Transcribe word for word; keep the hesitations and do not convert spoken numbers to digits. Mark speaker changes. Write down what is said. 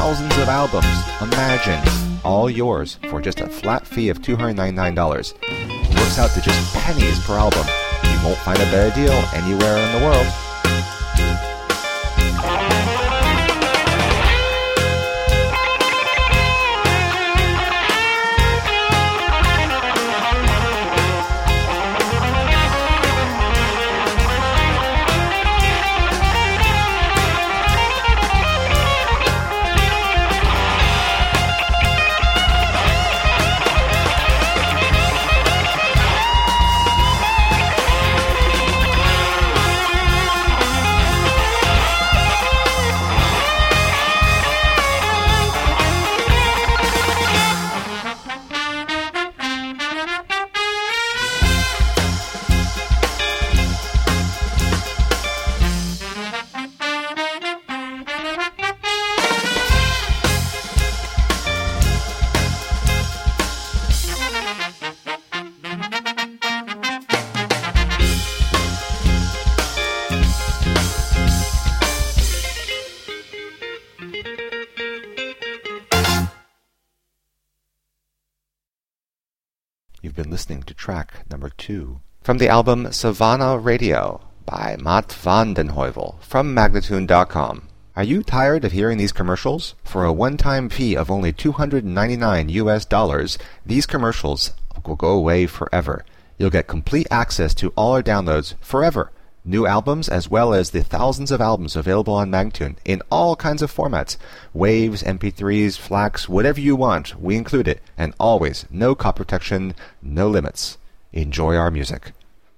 Speaker 1: thousands of albums. Imagine, all yours for just a flat fee of two hundred ninety-nine dollars. It works out to just pennies per album. You won't find a better deal anywhere in the world. You've been listening to track number two from the album Savannah Radio by Matt van den Heuvel from Magnatune dot com. Are you tired of hearing these commercials? For a one-time fee of only two hundred ninety-nine U S dollars, these commercials will go away forever. You'll get complete access to all our downloads forever. New albums as well as the thousands of albums available on Magnatune in all kinds of formats. Waves, M P threes, FLACs, whatever you want, we include it. And always, no copy protection, no limits. Enjoy our music.